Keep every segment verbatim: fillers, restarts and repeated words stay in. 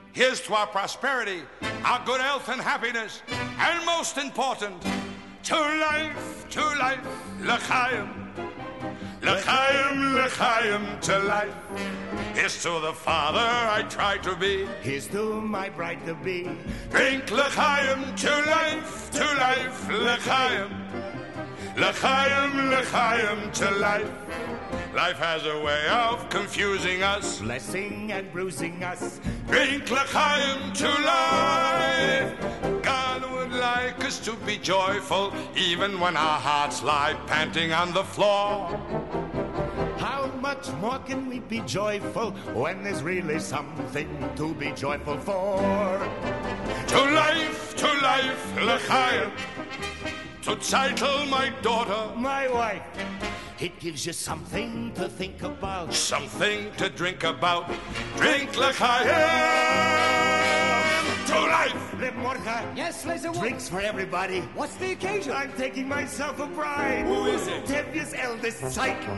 Here's to our prosperity, our good health and happiness, and most important, to life, to life, l'chaim. L'chaim, l'chaim, to life. Here's to the father I try to be. Here's to my bride-to-be. Drink l'chaim, to life, to life, l'chaim. L'chaim, l'chaim, to life. Life has a way of confusing us, blessing and bruising us. Drink l'chaim to life. God would like us to be joyful, even when our hearts lie panting on the floor. How much more can we be joyful when there's really something to be joyful for? To life, to life, l'chaim. To title my daughter, my wife. It gives you something to think about, something to drink about. Drink l'chaim to life. Liv Mordechai. Yes, Laser. Drinks for everybody. What's the occasion? I'm taking myself a bride. Who is it? Tevye's eldest Tzeitel.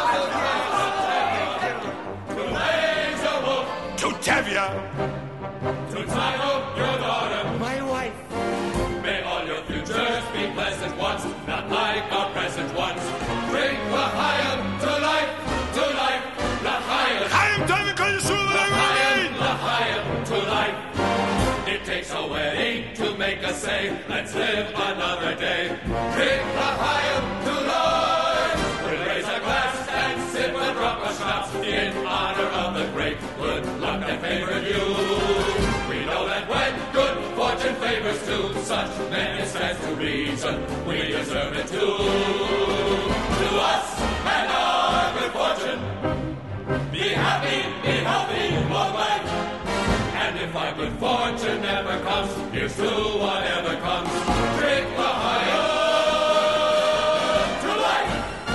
To Tevye. To Tzeitel, your daughter. My wife. May all your futures be pleasant ones, not like our present ones. Drink l'chaim to life, to life, l'chaim. L'chaim, David, can you sue L'chaim, l'chaim to life. It takes a wedding to make us say, let's live another day. Drink l'chaim to life. We'll raise a glass and sip a drop of schnapps in honor of the great good luck that favored you. We know that when good fortune favors to such men it stands to reason we deserve it too. To us and our good fortune, be happy, be healthy, long life. And if our good fortune never comes, here's to whatever comes. Drink l'chaim to life.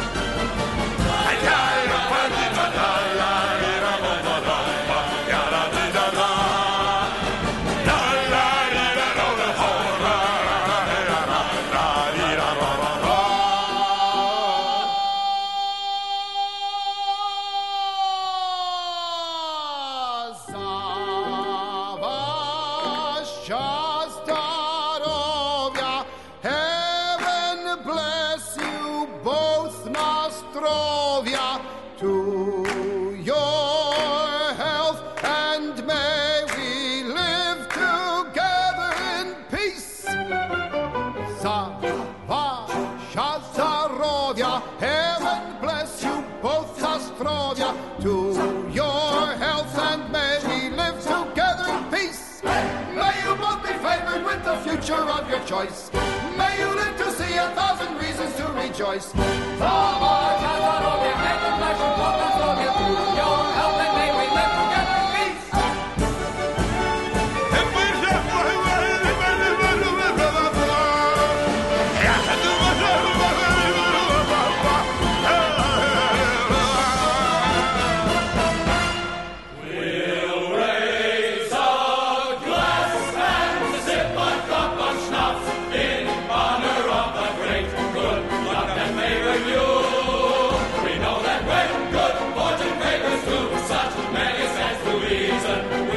To your health and may we live together in peace. May you both be favored with the future of your choice. May you live to see a thousand reasons to rejoice. We